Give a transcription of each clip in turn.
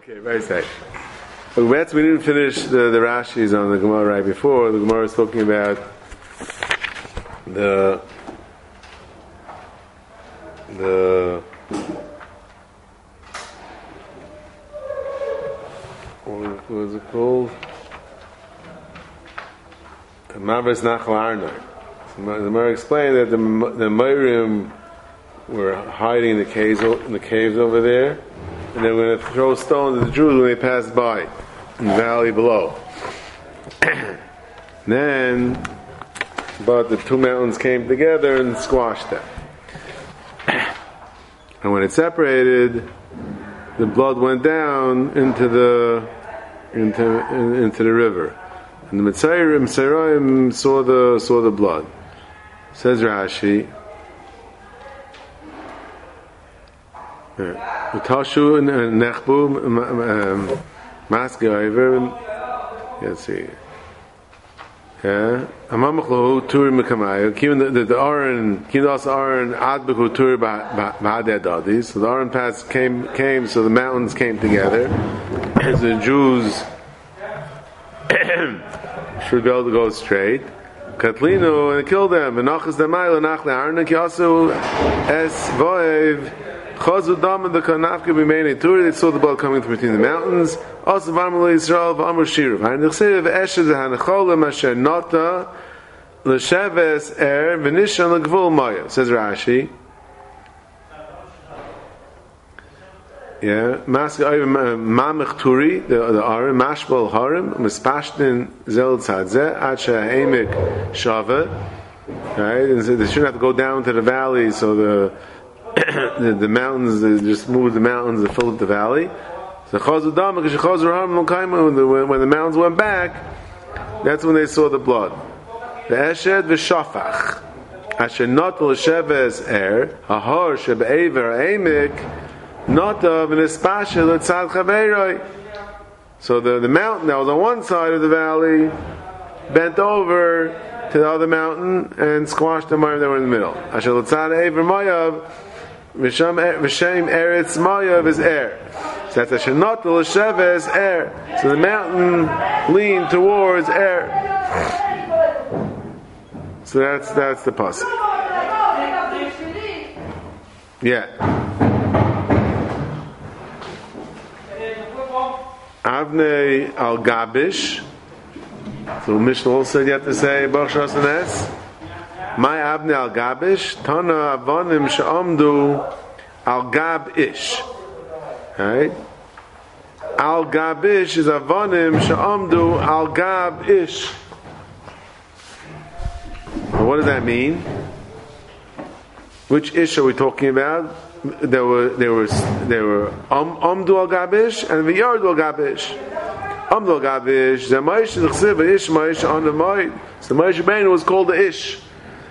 Okay, very safe. We didn't finish the Rashi's on the Gemara right before. The Gemara is talking about the what was it called? Mavas Nachal Arna. The Gemara explained that the Meirim were hiding in the caves over there, and they were going to throw stones at the Jews when they passed by in the valley below. But the two mountains came together and squashed them. And when it separated, the blood went down into the river, and the Mitzrayim saw the blood. Says Rashi. Utashu nechbu maske over. Let's see. Yeah, amamachlo tur mekamayu. Even the Aaron, even also Aaron adbeku tur ba'adadadi. So the Aaron pass came. So the mountains came together. So the Jews should be able to go straight. Katlinu and killed them. V'nachas damayla nachle Aaron kiyasu es voev. Chazu dam and the kanafka b'meini tur. They saw the blood coming from between the mountains. Also, v'amar Yisrael v'amar shiruv. Ha'nechsev eshes ha'necholim asher nota l'sheves v'nishan l'gvul maya. Says Rashi. Yeah, Mask Mamech Turi, the Arim, Mashbal Harim, Mispashtin Zel Tzadze, Acha Emek Shava. Right, and so they shouldn't have to go down to the valley, so the mountains, they just moved the mountains to fill up the valley. So when the mountains went back, that's when they saw the blood. The Eshed v'Shafach, Asher Not l'Sheves Ahar Shebe'ever Emek. Not of an espashel at Tzad Chaveiroi. So the mountain that was on one side of the valley bent over to the other mountain and squashed the Mayav that were in the middle. Asher Tzad Ever Mayav V'Shem Eretz Mayav is air. So that's Asher Not L'Sheves air. So the mountain leaned towards air. So that's the pasuk. Yeah. Avnei al Gabish. So Mishnah also you have to say Baruch Shas. My Avnei al Gabish. Tana Avonim she'amdu al Gab Ish. Right? Al Gabish is Avonim she'amdu al Gab Ish. What does that mean? Which Ish are we talking about? There were Amdu al Gabish and V'yardu al Gabish. Amdu al Gabish, the Maish is Chsiv, Ish Maish on the Maish. So the Maish Bein was called the Ish.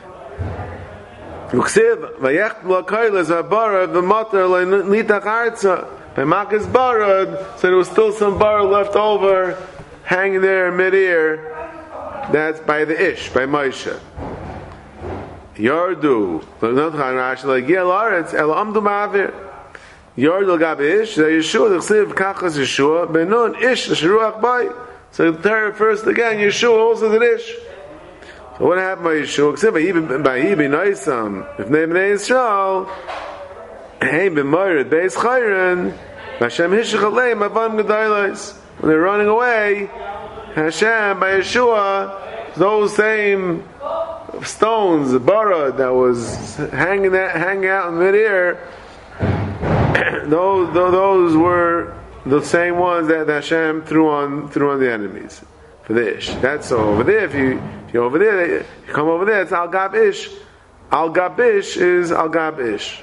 Chsiv, V'yech L'kailas V'barad V'matar L'nitach Arza. V'makis Barad, so there was still some barad left over, hanging there in mid-ear. That's by the Ish, by Maish. Yardu, not Rashi like Yel Aretz El Amdu Ma'avir. Yardu Gabish, the Yeshua, the Chsiv Kachas Yeshua, Benun Ish Shruach Bay. So the Torah first again, Yeshua also the Ish. So what happened by Yeshua? Chsiv by Ibi Naisam, if name Bnei Yisrael, Hey B'Moired Beis Chayren, Hashem Hishach Aleim Avam Gedailos. When they're running away, Hashem by Yeshua, those same stones, the bara that was hanging out in midair, those were the same ones that Hashem threw on the enemies for the Ish. That's so over there. If you're over there, you come over there. It's Al Gab Ish. Al Gab Ish is Al Gab Ish.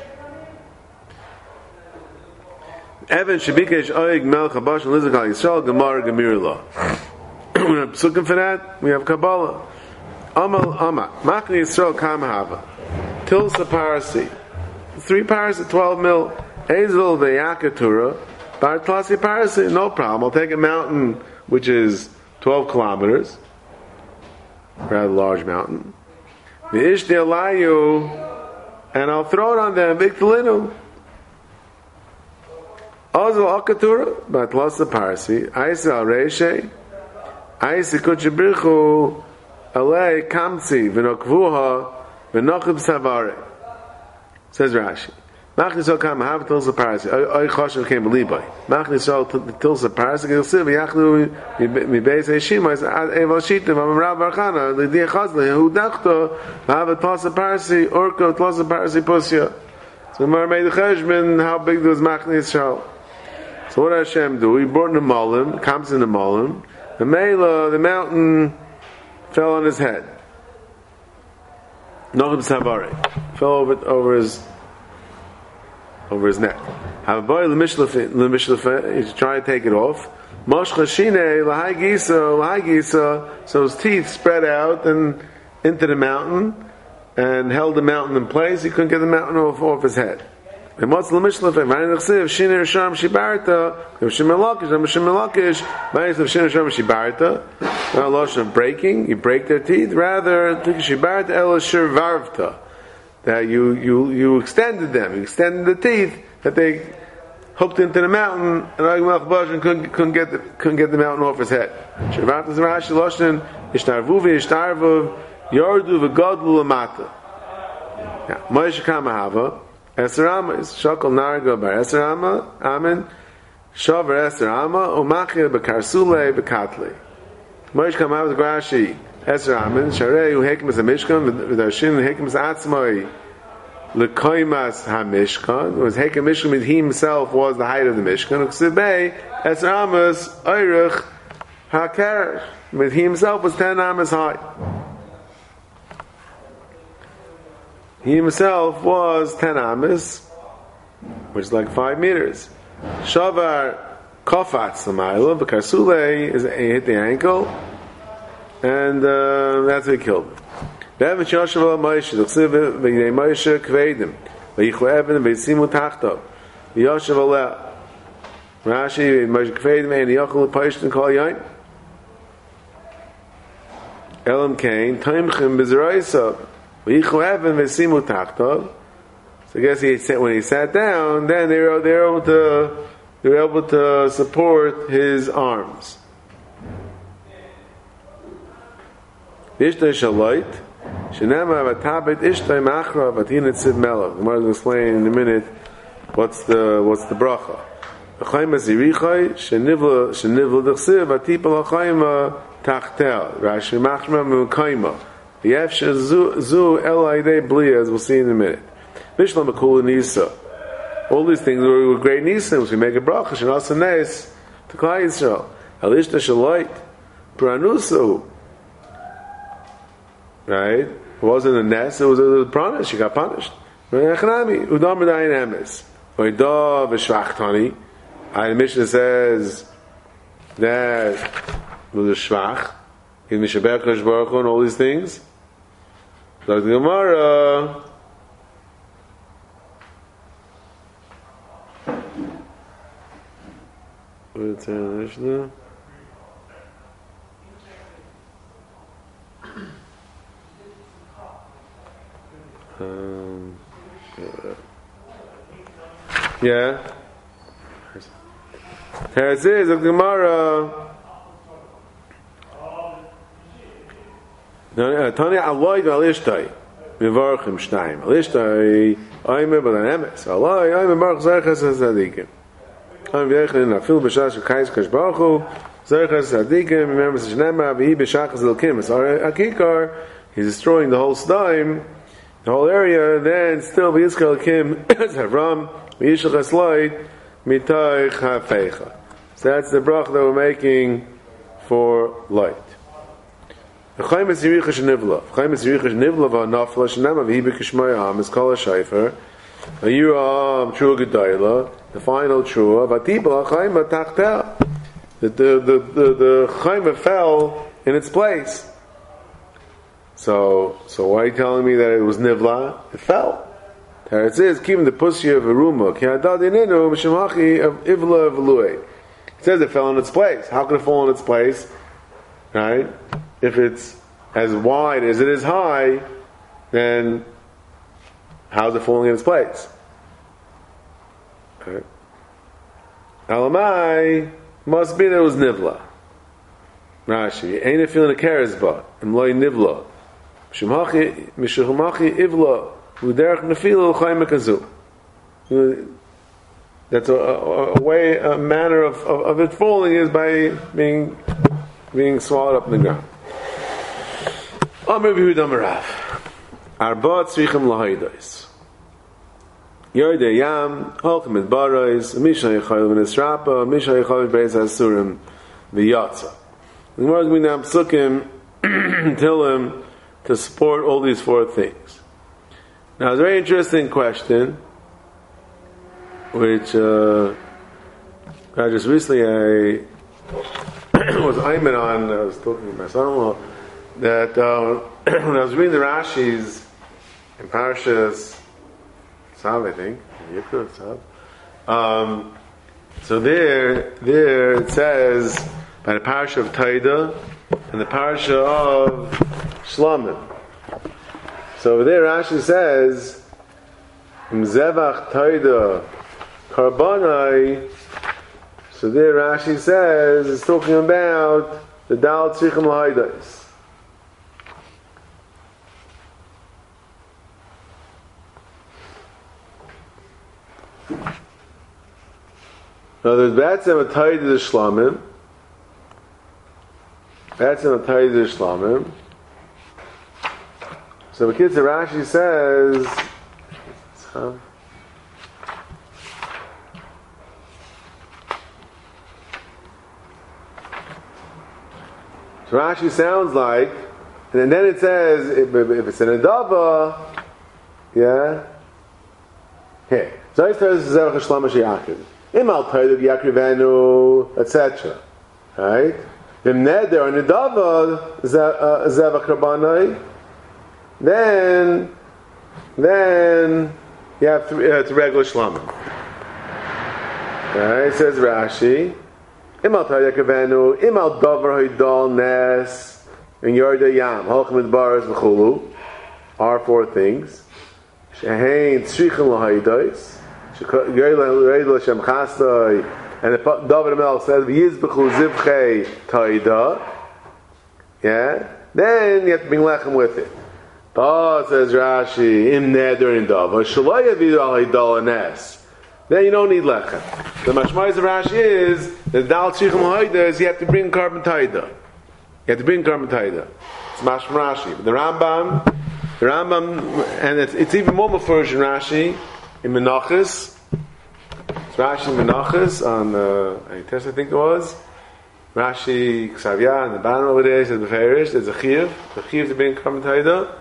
Evan Shabikesh Oig Melch Habash and Lizak Al Yisrael Gemara Gemir Law. We're looking for that. We have Kabbalah. Amal Amma Machni Yisrael Kam Hava Tilsa Parasi 3 parasi 12 mil Ezel Veyakatura Bar Tlasi Parasi, no problem. I'll take a mountain which is 12 kilometers, rather large mountain. V'ishti Alayu, and I'll throw it on them. Big Talinu. Ozal Akatura, but Lasa Parsi, Aisa Al Reshe, Aisa Kuchibrichu, Alei Kamtsi, Vinokvuha, Vinochib Savare. Says Rashi. Machnisol Kam Hav Tilsa Parsi, Oy Choshev came Libai. Machnisol Tilsa Parsi, Gilsiv, Yachlu, Mibeis Heshima, Eval Shitim, Amrav Barchana, Lidia Chazli, Hu Dachto, Hav Tilsa Parsi, Orko Tilsa Parsi Pusya. So Mar made the Cheshbon, how big was Machnisol? So what does Hashem do? He brought in the Molim, comes in the Molim, the Mela, the mountain fell on his head. Nochim Savare. Fell over his neck. Have a boy l'mishlafe, he's trying to take it off. Moshcha shine l'hai gisa, so his teeth spread out and into the mountain and held the mountain in place. He couldn't get the mountain off his head. And what's l'mishlafe? V'ayin l'chsiv shine risham shibarta. V'shim melakish. V'ayin l'chsiv shine risham shibarta. Not a lotion of breaking. You break their teeth. Rather, shibarta ela shirvarvta. That you extended them. You extended the teeth that they hooked into the mountain, and Melech Bashan couldn't get the mountain off his head. Shirvarta is Rashi lotion ishtarvuvi ishtarvuv yardu v'godlu lamata. Moshe Kamahava. Esrama is Shakal Narga Bar Esrama, Amen, Shavar Esrama, Umachir Bekarsule Bekatli. Moshe Kamav the Grashi, Esraman, Sharei, Uhekim is a Mishkan, Vidashin, Hekim is Atzmoi, Lekoimas HaMishkan, was Hekim Mishkan, he himself was the height of the Mishkan, Uksibay, Esramas, Eirich, HaKerish, he himself was 10 amas high. He himself was 10 amas, which is like 5 meters. Shavar Kofatz Lamayla, Bekarsule is hit the ankle, and that's what he killed him. Be'evet Yoshua Moshe, L'chsiv v'yidei Moshe kvedim, v'yichlu even v'yisimu tachtav, v'yoshev aleh. Rashi, Moshe kvedim, and yochel l'payishtin kol yain. Elam Kain, Taimchim b'zeraisa, so I guess when he sat down, then they were able to support his arms. Ishtay shalayt, shenema vatabit ishtay machra vatinat sid melach. The Gemara will explain in a minute what's the bracha. L'chayma zirichay shenivla d'chsiv vatipal l'chayma tachtel. Rashi machma m'kayma. The Yefsha Zu Elaide Blia, as we'll see in a minute. Mishlam Akula Nisa. All these things were great Nisa, we make a bracha, Shanasa Nes, to Klai Yisrael. Alishta Shalayt, Pranusu. Right? It wasn't a Nes, it was a Pranush, she got punished. Rechanami, Udam B'dayin Emes. Oida V'shvachtani. The Mishnah says that was a Shvach. In Mishabech Baruch Hu and all these things. So the Gemara, what's the Mishnah? Yeah. Here it says the Gemara. Tanya Aloy Alishtai Mivarchim Shnaim Alishtai Oime Balanemes Aloy Oime Baruch Zerchas Zadikim Oime V'echin Afil B'Shash Kais Kash Baruch Hu Zerchas Zadikim Remember Shnema V'hi B'Shachas Elkim It's Akikar he's destroying the whole Sdaim the whole area then still V'Yizkal Elkim Zavram V'Yishach Asloid Mitoich HaFeicha so that's the brach that we're making for light. Chayim is Yericha Shnivla. Chayim is Yericha Shnivla v'anafla shenema v'hi b'kishmayam is kol ha'shayfer. A Yiram Trua Gedayla, the final Trua v'atibla Chayim v'tachtel. The Chayim fell in its place. So why are you telling me that it was Nivla? It fell. There it says, keeping the pussy of Aruma, ki hadadinenu m'shemachi of Ivla v'luei. It says it fell in its place. How could it fall in its place? Right? If it's as wide as it is high, then how's it falling in its place? Okay. Alamai must be that it was nivla. Rashi, ain't feeling a keresba, imloi nivla. Mishumachi ivla, uderech nefila l'chayim mekazu. That's a way, a manner of it falling is by being swallowed up in the ground. Amr v'Yehuda Marav. Arba tzrichim lahaydos. Yordei Yam, Holchem et Barais, Misha Yechayel v'Nesrapa, Misha Yechayel v'Beis HaSurim, v'Yatza. The Gemara is going to psukim tell him to support all these four things. Now, it's a very interesting question, which I just recently was Ayman on. I was talking to my son-in-law that when I was reading the Rashis in Parashas Tzav, I think, Yikra Tzav. So there it says by the parasha of Taida and the parasha of Shlamim. So over there Rashi says Zevach Taida Karbanai. So there Rashi says it's talking about the Dal Tzrichim L'Haidos. Now there's Batzim a Taida the Shlamim. Batzim a Taida the Shlamim. So the kids Rashi says so Rashi sounds like, and then it says if it's an Adava, yeah. Here, Zayis says Zevach Shlama Sheyakid. Imal Taida Yakrivenu, etc. Right? Vim Neder and Adava Zevach Rabbanai. Then you have to regular Shlama. Right? It says Rashi. Imal Taida Yakrivenu, Imal Dover Haidal Nes, and Yordei Yam, Holchem et Baras v'chulu, are four things. Shehein Tzrichim L'Haidos, Yordei L'Shem Chastoi, and the David Melch says V'yizbechu Zivchei Taida. Yeah, then you have to bring lechem with it. Oh, says Rashi, Im Neder in Davar Shaloi Yavidu Al Haidal Nes. Then you don't need lechem. The mashmais of Rashi is that Dal Tzrichim L'Haidos you have to bring carbon taida. You have to bring carbon taida. It's mashma Rashi. But the Rambam, and it's even more mafurish in Rashi in Menachos. It's Rashi in Menachos on I think it was Rashi Ksavya and the bottom over there says Beferish. There's a chiyuv. The chiyuv to bring carbon taida.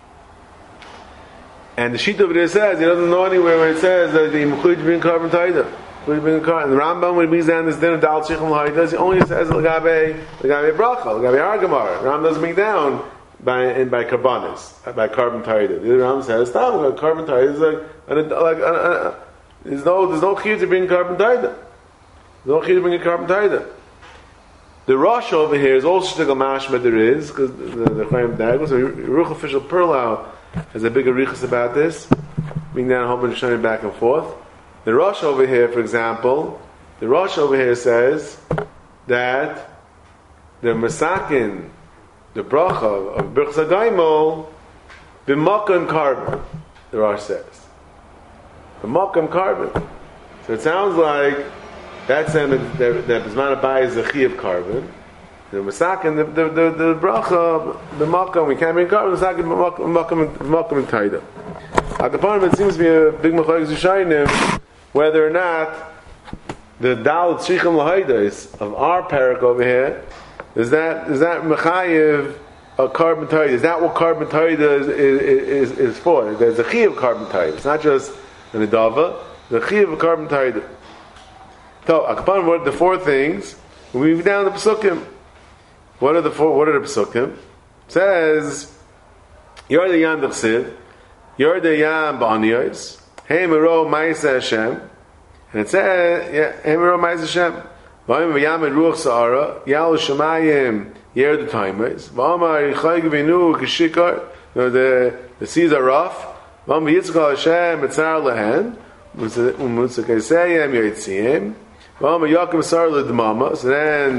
And the sheet over there says, he doesn't know anywhere where it says that the Mechuy to bring carbon taida. And the Rambam, when he brings down this din of Dal Tzrichim L'Haidos, he only says L'gabe Bracha, L'gabe Argamar. The Rambam doesn't bring down by Karbanis, by carbon taida. The Rambam says, carbon taida is like there's no chiyuv to bring carbon taida. There's no chiyuv to bring a carbon taida. The Rosh over here is also the mashma there is, because the Chaim Dagos, so Ruch official Perlau has a big arichas about this, bring down a whole bunch of showing back and forth. The Rosh over here, for example, the Rosh over here says that the Masakin, the bracha of Birchas HaGaimel, b'makam carbon, the Rosh says. B'makam carbon. So it sounds like that's saying that B'zman Abai is a chi of carbon. The Masakin, the bracha, the makam, we can't bring carbon, the Masakin, makam and taida. At the point, it seems to be a big machlokes Yishayim whether or not the Dal Tzrichim L'Haidos of our parak over here is that mechayiv a carbon taida. Is that what carbon taida is for? There's a chi of carbon taida. It's not just an adava. The chi of carbon taida. So, Akpan, the four things we move down the pesukim. What are the pesukim? It says Yordei Yam D'chsiv, Yordei Yam Ba'aniyos, Hey Mero Ma'aseh Hashem, and it says Hey Mero Ma'aseh Hashem, V'ayim V'yam Ruach Sa'ara, Yal Shemayim Yer the Taimos, V'amar Yichai Gvinu K'shikar. The seas are rough. V'am V'yitzchal Hashem Etzar Lehen, U'mutzakaseyem Yitziyim. So then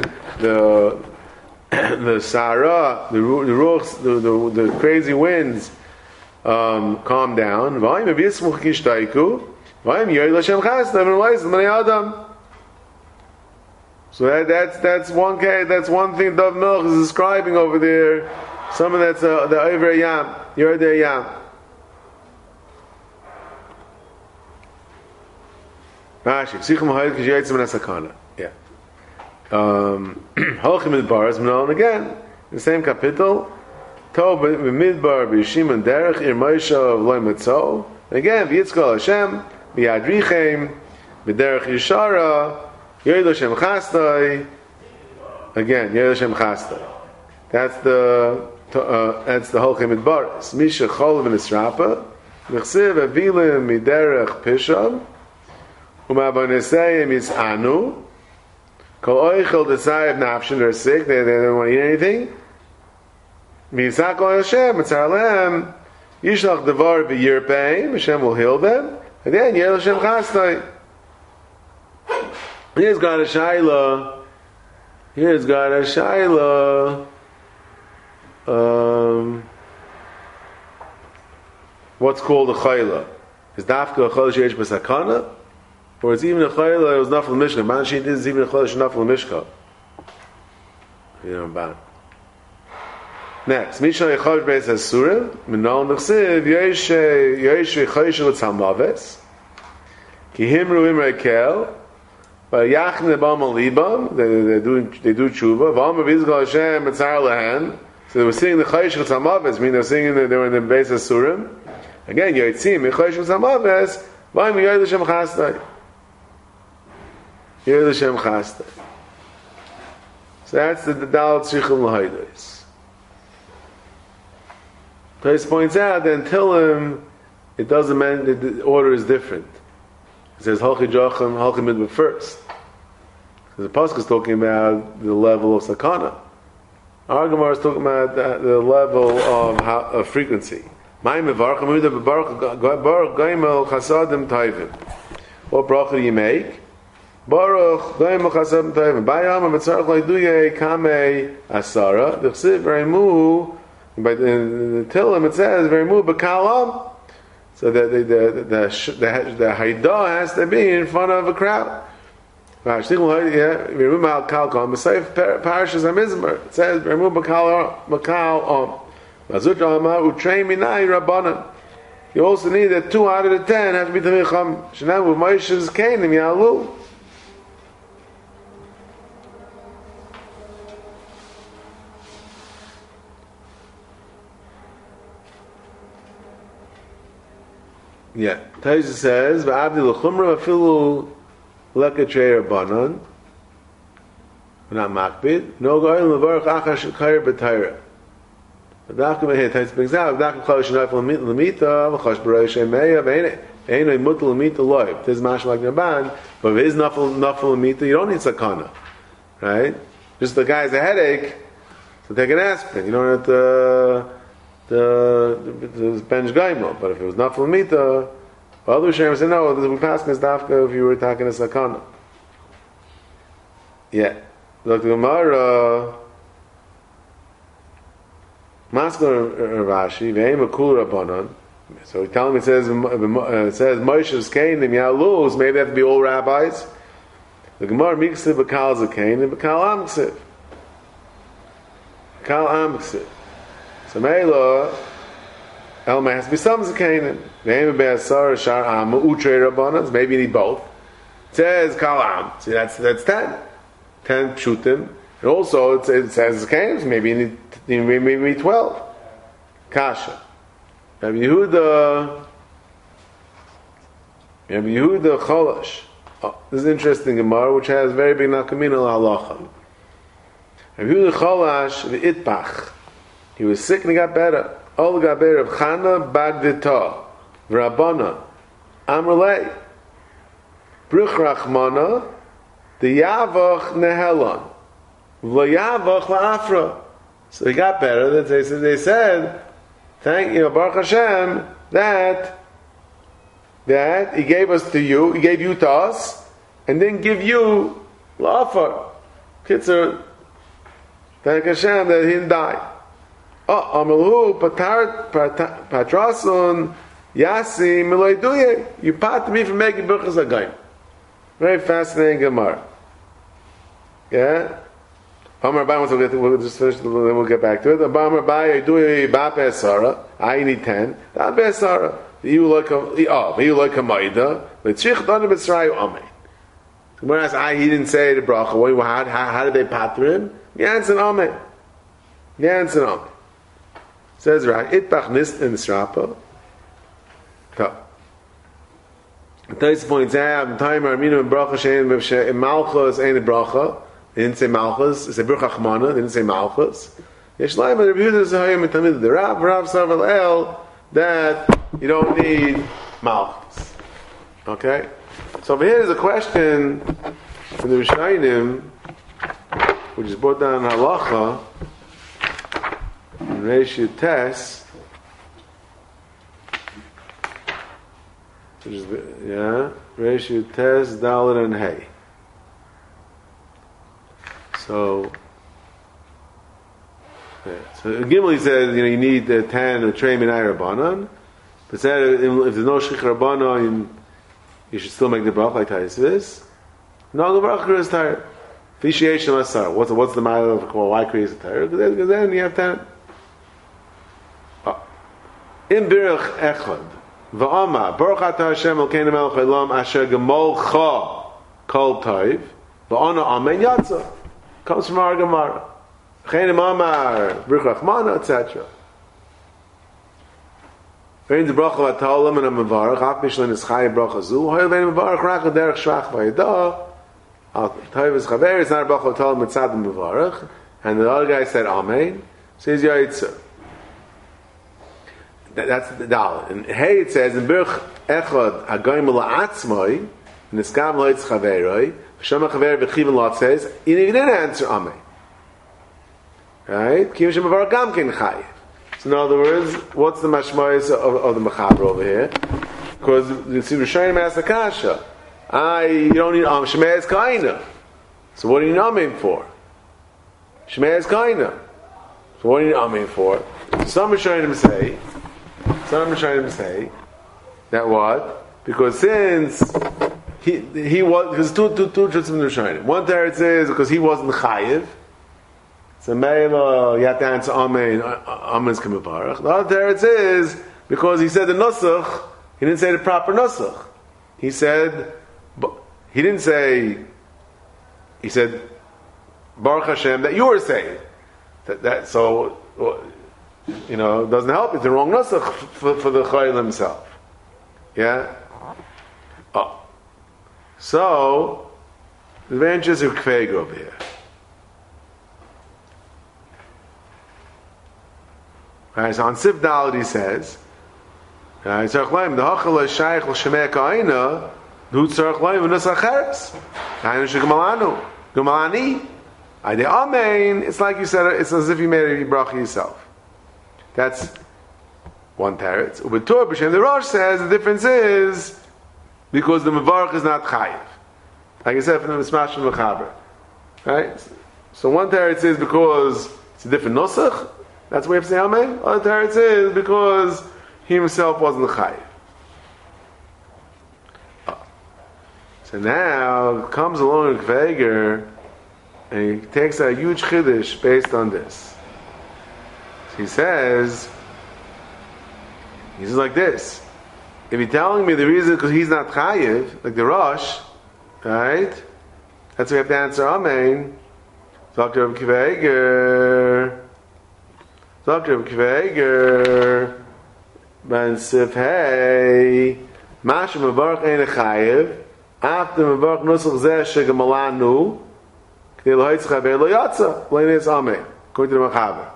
the Sarah, the ruchs, the crazy winds calm down. So that's one case. That's one thing Dov Melch is describing over there. Someone that's the Over Yam, you're there Yam. Rashi, Sichum Hayit K'Yeitzim Nasakana. Yeah. Halchim Midbar is known again. The same capital. Tov Midbar B'Yishim Derech Ir Moshe of Loy Matzol. Again, V'Yitzchol Hashem B'Yadrichem B'Derech Yishara Yoyed Hashem Chastai. Again, Yoyed Hashem Chastai. That's the Halchim Midbar. Misha Chol V'Nisrapa Nechsiv Avilim Miderech Pisham Umabonesayim is Anu. Kol Oichel Desai of Nafshin, they're sick, they don't want to eat anything. Misak Ol Hashem, Mitzar Lehem, Yishlach Devar V'Yirpeim, Hashem will heal them. And then Yel Hashem Chastai. Here's got a Shaila. What's called a Chayla? Is Dafka a Chol Sheish B'Sakana? Or it's even a chayla, it was nafal mishka. Man she did is even a chayla, nafal mishka. You know, bad. Next, Misha Yechav Beis Hasurim, Minol Nechsiv, Yesh Yechayish L'Tzalmaves, Ki Himru Imrei Kel, V'Yachne Bam Alibam, they do tshuva, V'Am V'Yizgal Hashem Mitzar Lehen, so they were singing the Chayish L'Tzalmaves, meaning they were singing, they were in the Beis Hasurim. Again, Yotzim, Yechayish L'Tzalmaves, V'Am Yoyed Hashem Chastai. Yoyed Hashem Chastai. So that's the Dalat Shichum L'Haidos. Tais points out that until him, it doesn't mean that the order is different. It says Halchi Jochim, Halchi Midbar first. Because the Pasuk is talking about the level of Sakana. Our Gemara is talking about the level of frequency. What bracha do you make? Baruch goyim chasadim tovim. Bayam mitzarach loyduye kamei asara. The chsiv reimu. By the Tillim it says reimu b'kalam. So that the haidah has to be in front of a crowd. It says reimu b'kalam. You also need that 2 out of the 10 have to be Tamei Chacham. Shenam with Moshe's Kainim Yalu. Yeah, Taisa says, "Va'avdi l'chumra afilu lekatrei rabbanon." We're not makbid. No goyim levarach achash shekayir b'tayra. Dafka mehe Taisa brings out. Dafka chalash nafel lemita v'chash b'rei shemeya v'einay mutal lemita loy. This is mashal like Rabban, but if it is nafel lemita, you don't need sakana, right? Just the guy's a headache, so take an aspirin. You don't have the bench gaimo, but if it was nafel mita, other Shem said no. We pass Miss Dafka if you were talking a sakana. Yeah, look the Gemara. Maskor Rashi ve'im akul rabbanon. So he telling me it says Moshe's Kainim Yaluz. Maybe they have to be all rabbis. The Gemara miksiv b'kal zakein and b'kal amksiv. B'kal amksiv. So Meila, Elma has to be some Zakainim. Name of Be'asar, Shar Amma, Utrei Rabbanans. Maybe you need both. It says Kalam. See, that's 10. 10 Pshutim. And also it says Zakainim. Maybe you need 12. Kasha. Rabbi Yehuda Cholash. Oh, this is interesting Gemara, which has very big nakamina halacha. Rabbi Yehuda Cholash v'itpach. He was sick and he got better. All got better. Of Chana bad v'ta v'Rabbana Amrlei Bruch Rachmana D'Yavach Nehelon V'Yavach La'afra. So he got better. They said, thank you, Baruch Hashem, that He gave us to you. He gave you to us, and then give you la'afar. Kitzer, thank Hashem that he didn't die. Oh, Amalhu patrasun yasi miloiduye. You pat me from making birchas agayim. Very fascinating Gemara. Yeah. Amar Abai, we'll just finish, then we'll get back to it. Amar Abai, Yiduye Bape Sarah. I need 10. Bape Sarah. You like a Maida. L'tzich Dana B'Srayu Amei. Whereas he didn't say the bracha. How did they patter him? Yansen Amei. Says right. Itbach Nist in Srapa. Tais points out, time Arminu and bracha shein in Malchus ain't a bracha. They didn't say Malchus. It's a bracha chmana. They didn't say Malchus. Yeshlayim and Rabbi Yehuda Zahayim and Tamid. The Rav Saval El that you don't need Malchus. Okay. So over here is a question from the Rishonim, which is brought down in Halacha in Reish Tes. Which is Reish Tes Dalet and Hey. So Gimel he says you need 10 or Trei Minai Rabbanon, but said if there's no Shich Rabbanon you should still make the bracha like Taisvis. No, the bracha is tired. Fishiyation Asar. What's the matter of why create a tired? Because then you have 10. In Birach Echad Va'ama Baruch Atah Hashem Elkeinu Melech Haolam Asher Gemolcha Kol Tov Va'ana Amen Yatza. Comes from our Gemara. Chenim Amar Baruch Rachmana, etc. Vein the bracha v'ataolam and a mevarach af mishlin is chayi bracha zu hoyel vein mevarach rach derech shvach v'yada al toivus chaver it's not a bracha v'ataolam mitzad mevarach and the other guy said amen says yaitzer. That's the dalet. And hey it says in birch echad hagoyim la'atzmoi niskam loitz chaveroi v'shama chaver v'chivan lot says you didn't answer amen, right? Kim shem mevarach gam ken chayi. So in other words, what's the mashmayis of the mechaber over here? Because the Rishonim asked the kasha. You don't need Shemei is kaina. So what do you need amen for? Shemei is kaina. So what do you need amen for? Some Rishonim say that what? Because since he was, because two truths in the Rishonim. One there it says because he wasn't chayiv. So Meila, you have to answer Amen. Amen's Kamivarach. The other teretz is because he said the Nusach, he didn't say the proper Nusach. He said Baruch Hashem that you were saying. That so it doesn't help. It's the wrong Nusach for the Chayil himself. Yeah. So the advantages of Kveig over here. Right, so on Sif Dalet he says, the hachal is shaykh l'shemei ka'ina, du tzarech loim v'nusach cheres. Hainu shegemalanu, gemalani. Ide amen. It's like you said. It's as if you made a bracha yourself. That's one teretz. Ubetur b'shem the Rosh says the difference is because the mevarach is not chayiv. Like I said from the Smash and Mechaber. Right. So one teretz is because it's a different nusach. That's why we have to say amen. Other teretz is because he himself wasn't chayiv. So now comes along a Kveger and he takes a huge chiddush based on this. So he says like this: if you're telling me the reason because he's not chayiv, like the Rosh, right? That's why we have to answer amen. Dr. Kveger. Dr. Kveger Ben Sif Hey Masha Mevarach Ein Chayev after Mevarach Nusach Zeh Shegemalanu K'nei Loitz Chaver Lo Yatza L'Ines Amen according to the Mechaber.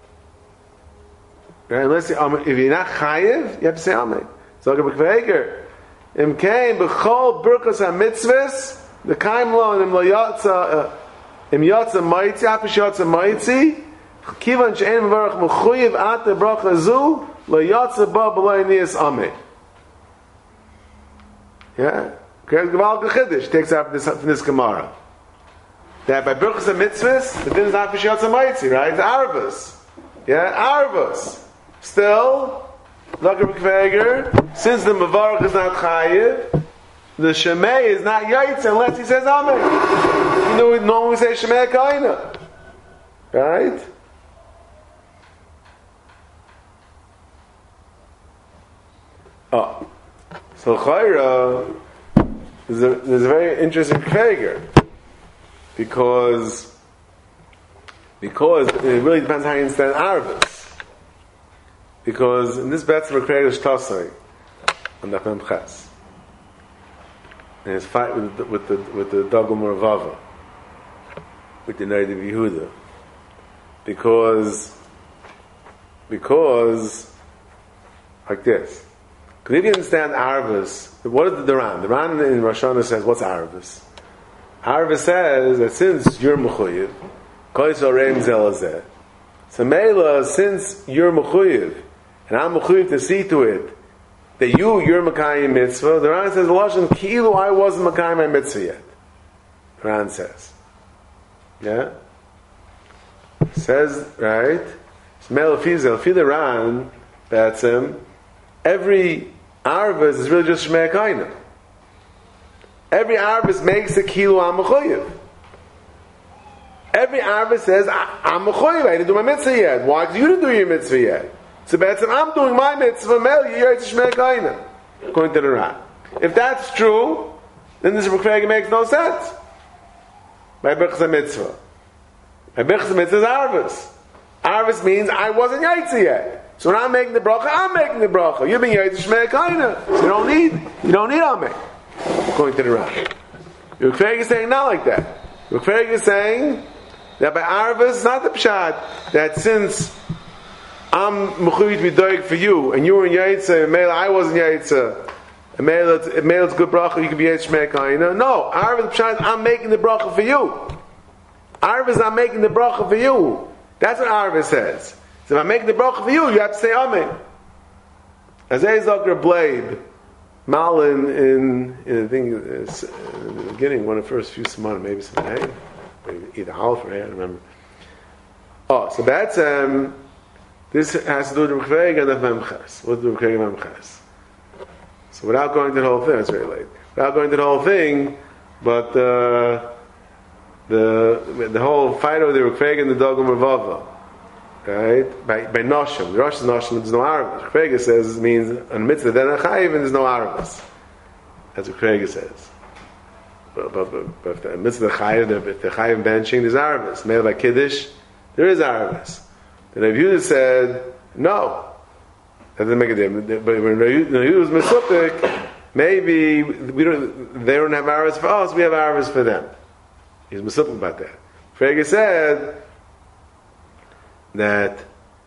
Unless if you're not Chayev, you have to say Amen. Dr. Kveger Im Kein B'chol Birkas HaMitzvahs the Kaim Lo and Im Lo Yatza Im Yatza Maitzi Apish Yatza Maitzi Kivan she'en mevarach mechuyev at the bracha zu lo yatsa ba b'loi niyas amen. Yeah, Gevalke Chiddush takes out from this Gemara. That by Birchas and Mitzvahs, the din is not for Shiatz HaMaitzi, right? It's Arvus. Yeah, Arvus. Still, Lager B'Kveger, since the Mavarach is not Chayiv, the Shemei is not Yaitz unless he says Amen. You know, we normally say Shemei Kaina. Right? Oh. So Chayra, there's a very interesting Kveger. Because it really depends how you understand Arvus. Because in this Betzim Kveger Shtasai, on the Mem Ches, and his fight with the Dagom Ravava, with the Neidiv Yehuda, because like this. Because if you understand Arvus, what is the Ran? The Ran in Rosh Hashanah says, what's Arvus? Arvus says that since you're Mechuyev, Kol Yisrael Reim Zelazeh, so Meila, since you're Mechuyev, and I'm Mechuyev to see to it, that you're Mekayim Mitzvah, the Ran says, Lashon, Ki'ilu, I wasn't Mekayim my Mitzvah yet. The Ran says. Yeah? Says, right? Meila Fizel, Fida Ran, that's him, every Arvus is really just Shmei Kaina. Every Arvus makes a Kilu I'm Mechuyev. Every Arvus says, I'm Mechuyev, I didn't do my mitzvah yet. Why? Because you didn't do your mitzvah yet. So that's I'm doing my mitzvah, Mel, you're Shmei Kaina. According to the Ran. If that's true, then this Rukhrega makes no sense. By Birchas Mitzvah. By Birchas Mitzvah is Arvus. Arvus means I wasn't Yaitzi yet. So when I'm making the bracha, I'm making the bracha. You're being Yaitzi Shmei Kaina. So you don't need Amen. According to the Ran. Rukhrega is saying not like that. Rukhrega is saying that by Arvus, it's not the Pshat, that since I'm Mechuyev to be doig for you, and you were in Yaitza, and Mela I wasn't Yaitza, and Mela it's good bracha, you can be Yaitza Shmei Kaina. No, Arvus Pshat, I'm making the bracha for you. Arvus, I'm making the bracha for you. That's what Arvus says. So if I'm making the bracha for you, you have to say Amen. As Eizakar Blade, Malin in I think in the beginning, one of the first few Simanim, maybe Siman maybe either Aleph or Hey, I don't remember. Oh, so that's this has to do with the Rukhrega and the Mem Ches. What do the Rukhrega and Mem Ches? So without going to the whole thing, it's very late. Without going to the whole thing, but the whole fight over the Rukhrega and the Dagom Ravava, right? By Noshim, the Rosh Noshim, there's no Arvus. Rukhrega says it means on mitzvah then a chayiv and there's no Arvus. That's what Rukhrega says. But if the mitzvah chayiv, if the chayiv benching, there's Arvus. Made by Kiddush, there is Arvus. The Rav Yehuda said no. That doesn't make a difference. But when Rav Yehuda was Mesupik, maybe they don't have Arvus for us, we have Arvus for them. He's Mesupik about that. Rukhrega said that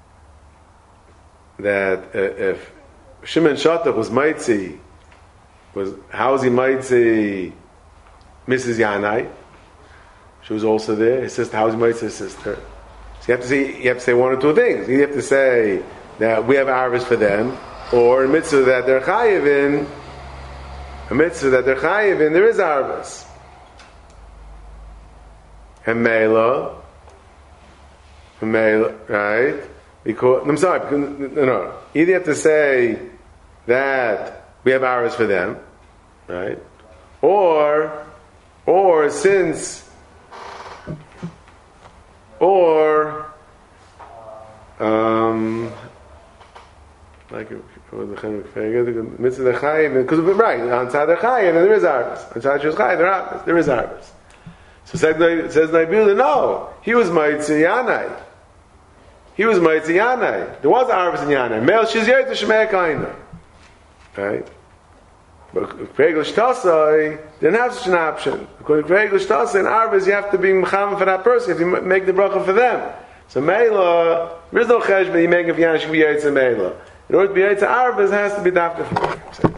if Shimon Shatach was Maitzi, how is he Maitzi Mrs. Yanai? She was also there. His sister, how is he Maitzi his sister? So you have to say one or two things. You have to say that we have Arvus for them, or a mitzvah that they're chayiv in, there is Arvus. And Mela, right? Because I'm sorry, no. Either you have to say that we have Arvus for them, right? Or since, like the mitzvah chayim, because right on side they're chayim and there is Arvus. On side she's chayim, there is Arvus. So says Naibila, no, he was Maitzi Yanai. There was Arvus in Yanai. Mel she's Yaitza Shmei Kaina. Right? But Kregel Shtasai didn't have such an option. According to Kregel Shtasai and Arvus, you have to be Mecham for that person. If you make the bracha for them. So Mela, there is no cheshbon you make if Yanai should be Yaitza Mela. In order to be Yaitza Arvus, it has to be Dafta for them.